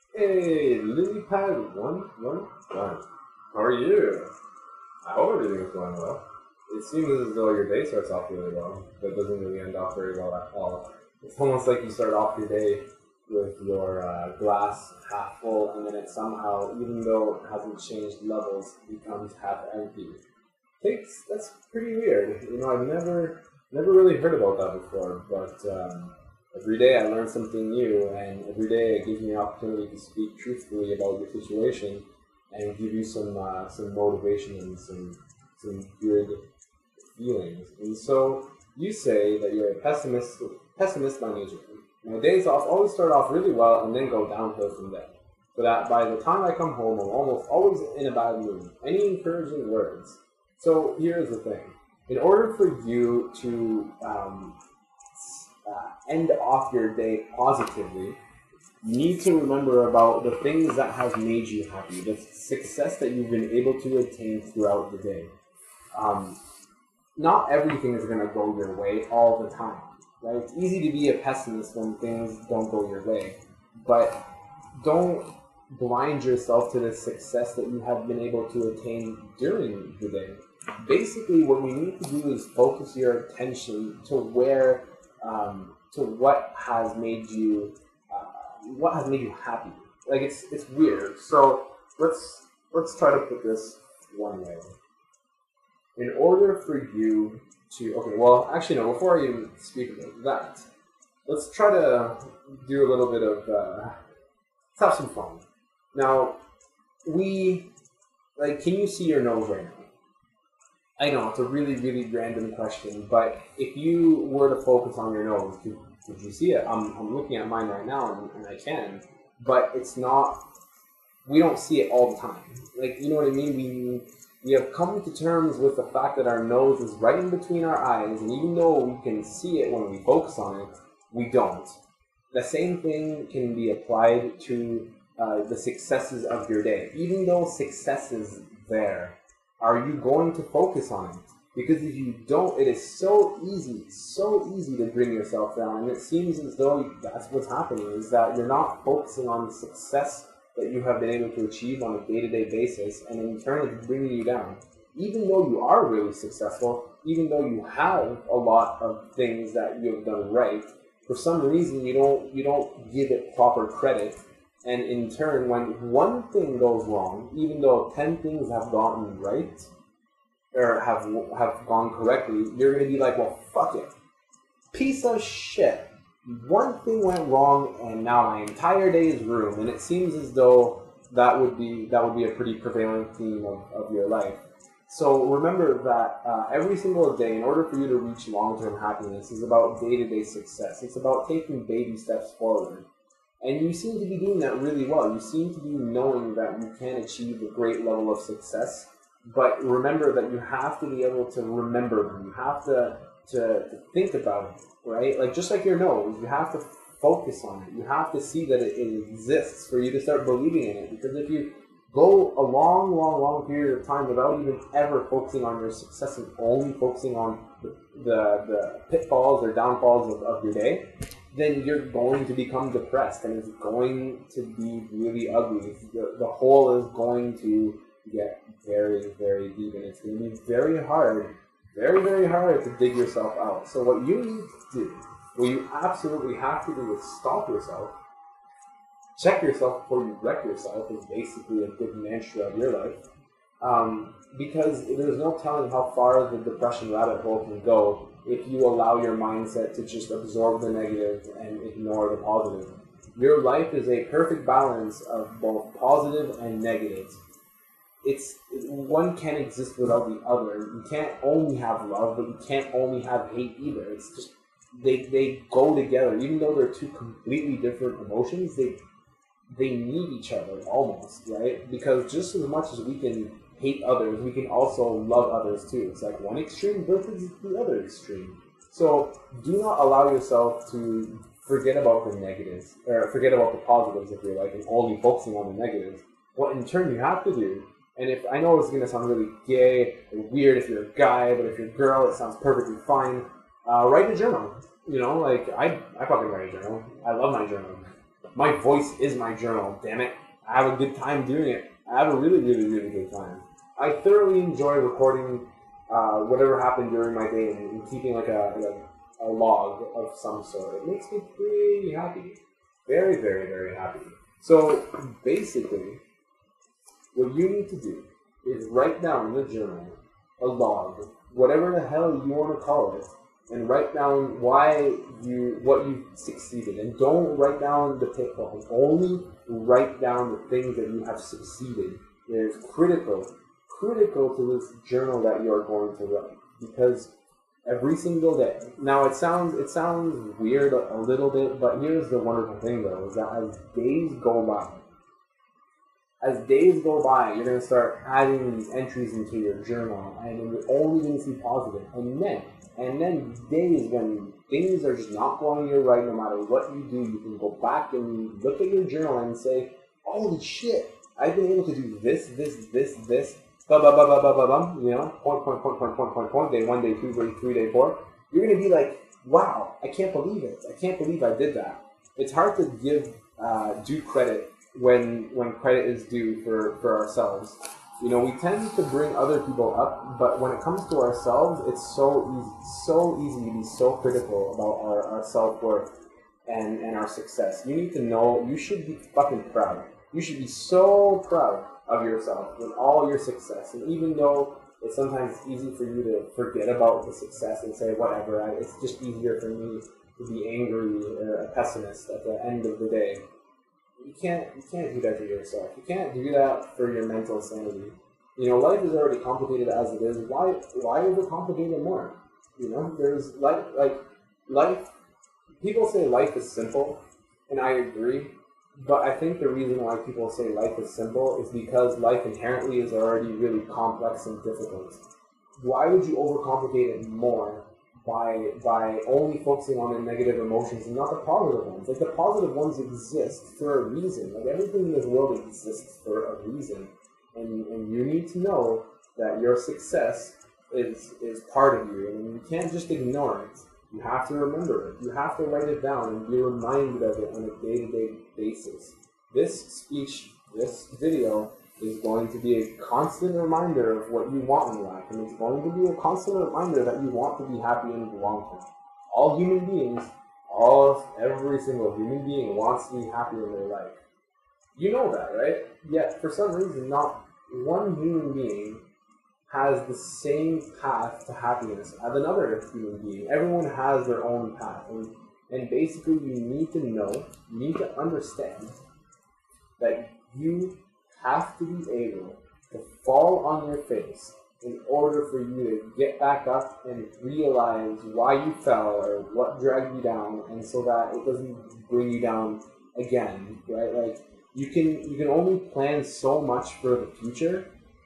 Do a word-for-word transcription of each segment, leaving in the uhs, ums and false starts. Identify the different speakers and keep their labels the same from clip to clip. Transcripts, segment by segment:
Speaker 1: Hey, LilyPad one one one. How are you? I hope everything is going well. It seems as though your day starts off really well, but doesn't really end off very well at all. It's almost like you start off your day with your uh, glass half full, and then it somehow, even though it hasn't changed levels, becomes half empty. Takes that's pretty weird. You know, I've never never really heard about that before, but um, every day I learn something new, and every day it gives me an opportunity to speak truthfully about your situation and give you some uh, some motivation and some some good feelings. And so you say that you're a pessimist pessimist by nature. My days off always start off really well and then go downhill from there. So that by the time I come home, I'm almost always in a bad mood. Any encouraging words? So here's the thing. In order for you to um, uh, end off your day positively, you need to remember about the things that have made you happy, the success that you've been able to attain throughout the day. Um, Not everything is going to go your way all the time, right? It's easy to be a pessimist when things don't go your way, but don't blind yourself to the success that you have been able to attain during the day. Basically, what you need to do is focus your attention to where, um, to what has made you, uh, what has made you happy. Like it's it's weird. So let's let's try to put this one way. In order for you to, okay, well, actually no. Before I even speak about that, let's try to do a little bit of uh, let's have some fun. Now, we, like, can you see your nose right now? I know, it's a really, really random question, but if you were to focus on your nose, could, could you see it? I'm, I'm looking at mine right now, and, and I can, but it's not, we don't see it all the time. Like, you know what I mean? We, we have come to terms with the fact that our nose is right in between our eyes, and even though we can see it when we focus on it, we don't. The same thing can be applied to uh, the successes of your day. Even though success is there, are you going to focus on it? Because if you don't, it is so easy, so easy to bring yourself down. And it seems as though that's what's happening, is that you're not focusing on the success that you have been able to achieve on a day-to-day basis, and in turn it's bringing you down. Even though you are really successful, even though you have a lot of things that you have done right, for some reason you don't you don't give it proper credit, and in turn, when one thing goes wrong, even though ten things have gotten right or have have gone correctly, you're gonna be like, well, fuck it, piece of shit. One thing went wrong, and now my entire day is ruined. And it seems as though that would be that would be a pretty prevalent theme of, of your life. So remember that uh, every single day, in order for you to reach long-term happiness, is about day-to-day success. It's about taking baby steps forward. And you seem to be doing that really well. You seem to be knowing that you can achieve a great level of success. But remember that you have to be able to remember them. You have to, to, to think about it, right? Like just like your nose, you have to focus on it. You have to see that it, it exists for you to start believing in it. Because if you go a long, long, long period of time without even ever focusing on your success and only focusing on the, the, the pitfalls or downfalls of, of your day, then you're going to become depressed, and it's going to be really ugly. The, the hole is going to get very, very deep, and it's going to be very hard, very, very hard to dig yourself out. So what you need to do, what you absolutely have to do is stop yourself, check yourself before you wreck yourself is basically a good mantra of your life. Um, because there's no telling how far the depression rabbit hole can go if you allow your mindset to just absorb the negative and ignore the positive. Your life is a perfect balance of both positive and negative. It's one can't exist without the other. You can't only have love, but you can't only have hate either. It's just they they go together, even though they're two completely different emotions. They they need each other almost, right? Because just as much as we can hate others, we can also love others too. It's like one extreme versus the other extreme. So do not allow yourself to forget about the negatives, or forget about the positives if you're like, and only focusing on the negatives. What in turn you have to do, and if I know it's going to sound really gay or weird if you're a guy, but if you're a girl, it sounds perfectly fine. Uh, write a journal. You know, like I, I fucking write a journal. I love my journal. My voice is my journal. Damn it, I have a good time doing it. I have a really, really, really good time. I thoroughly enjoy recording uh, whatever happened during my day and, and keeping like a, a a log of some sort. It makes me pretty happy. Very, very, very happy. So basically, what you need to do is write down in the journal a log, whatever the hell you want to call it, and write down why you, what you succeeded. And don't write down the pitfalls. Only write down the things that you have succeeded. It is critical, critical to this journal that you are going to write, because every single day. Now it sounds it sounds weird a little bit, but here's the wonderful thing though, is that as days go by, as days go by, you're going to start adding these entries into your journal, and you're only going to see positive. And then, and then days when things are just not going your right, no matter what you do, you can go back and look at your journal and say, holy shit, I've been able to do this, this, this, this, blah, blah, blah, blah, blah, blah, blah, you know, point, point, point, point, point, point, point, day one, day two, day three, day four. You're going to be like, wow, I can't believe it. I can't believe I did that. It's hard to give uh, due credit when when credit is due for, for ourselves. You know, we tend to bring other people up, but when it comes to ourselves, it's so easy, so easy to be so critical about our, our self-worth and, and our success. You need to know, you should be fucking proud. You should be so proud of yourself and all your success. And even though it's sometimes easy for you to forget about the success and say, whatever, I, it's just easier for me to be angry or a pessimist at the end of the day. You can't, you can't do that to yourself. You can't do that for your mental sanity. You know, life is already complicated as it is. Why, why overcomplicate it more? You know, there's like, like life. People say life is simple, and I agree. But I think the reason why people say life is simple is because life inherently is already really complex and difficult. Why would you overcomplicate it more by by only focusing on the negative emotions and not the positive ones? Like, the positive ones exist for a reason. Like, everything in this world exists for a reason. And and you need to know that your success is is part of you, and you can't just ignore it. You have to remember it. You have to write it down and be reminded of it on a day-to-day basis. This speech, this video, is going to be a constant reminder of what you want in life, and it's going to be a constant reminder that you want to be happy in the long term. All human beings, all every single human being wants to be happy in their life. You know that, right? Yet, for some reason, not one human being has the same path to happiness as another human being. Everyone has their own path. And, and basically, you need to know, you need to understand that you have to be able to fall on your face in order for you to get back up and realize why you fell or what dragged you down, and so that it doesn't bring you down again, right? Like, you can you can only plan so much for the future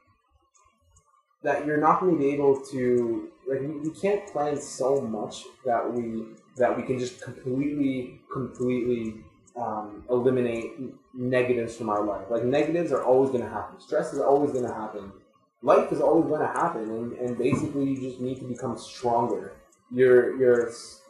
Speaker 1: that you're not going to be able to, like, we, we can't plan so much that we that we can just completely completely um, eliminate negatives from our life. Like, negatives are always going to happen. Stress is always going to happen. Life is always going to happen, and, and basically you just need to become stronger. Your your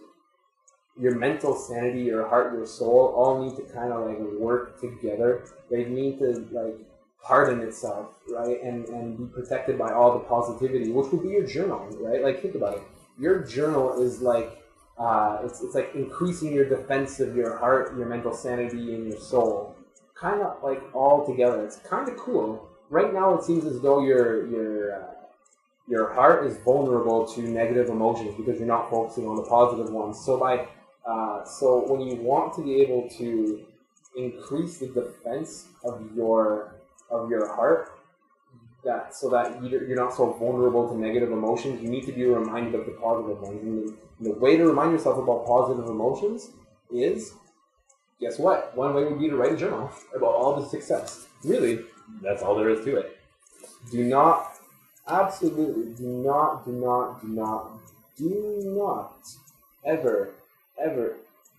Speaker 1: your mental sanity, your heart, your soul all need to kind of like work together. They need to like harden itself, right, and and be protected by all the positivity, which would be your journal, right? Like, think about it. Your journal is like uh, it's it's like increasing your defense of your heart, your mental sanity, and your soul, kind of like all together. It's kind of cool. Right now, it seems as though your your uh, your heart is vulnerable to negative emotions because you're not focusing on the positive ones. So by uh, so when you want to be able to increase the defense of your of your heart, that so that you're not so vulnerable to negative emotions, you need to be reminded of the positive ones. And the, the way to remind yourself about positive emotions is, guess what? One way would be to write a journal about all the success. Really, that's all there is to it. Do not, absolutely, do not, do not, do not, do not ever, ever,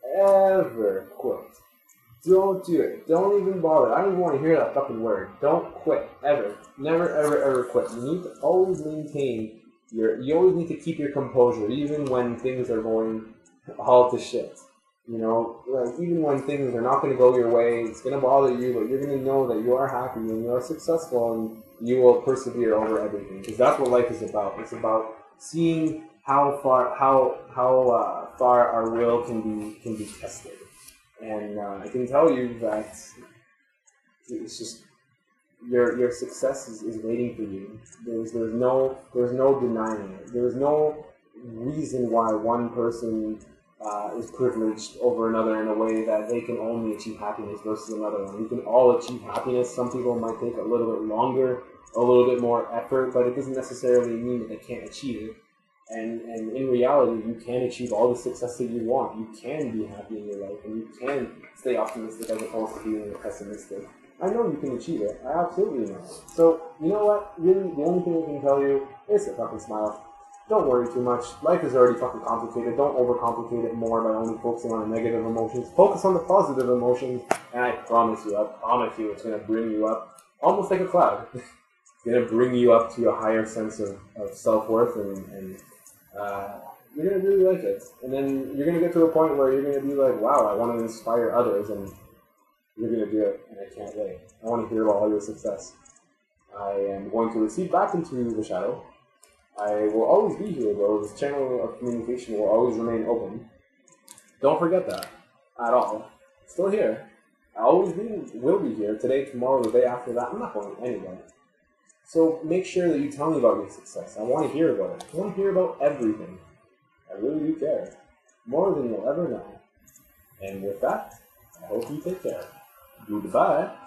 Speaker 1: ever quit. Don't do it. Don't even bother. I don't even want to hear that fucking word. Don't quit. Ever. Never, ever, ever quit. You need to always maintain your, you always need to keep your composure, even when things are going all to shit. You know, like even when things are not going to go your way, it's going to bother you, but you're going to know that you are happy and you are successful and you will persevere over everything. Because that's what life is about. It's about seeing how far how how uh, far our will can be can be tested. And uh, I can tell you that it's just your your success is, is waiting for you. There's there's no there's no denying it. There's no reason why one person uh, is privileged over another in a way that they can only achieve happiness versus another one. We can all achieve happiness. Some people might take a little bit longer, a little bit more effort, but it doesn't necessarily mean that they can't achieve it. And and in reality, you can achieve all the success that you want. You can be happy in your life, and you can stay optimistic as opposed to being pessimistic. I know you can achieve it. I absolutely know. So, you know what? Really, the only thing I can tell you is to fucking smile. Don't worry too much. Life is already fucking complicated. Don't overcomplicate it more by only focusing on the negative emotions. Focus on the positive emotions, and I promise you, I promise you, it's going to bring you up almost like a cloud. It's going to bring you up to a higher sense of, of self-worth, and, and uh, you're going to really like it. And then you're going to get to a point where you're going to be like, wow, I want to inspire others, and you're going to do it, and I can't wait. I want to hear about all your success. I am going to receive back into the shadow. I will always be here, though. This channel of communication will always remain open. Don't forget that at all. It's still here. I always be, will be here. Today, tomorrow, the day after that. I'm not going anywhere. So make sure that you tell me about your success. I want to hear about it. I want to hear about everything. I really do care. More than you'll ever know. And with that, I hope you take care. Goodbye.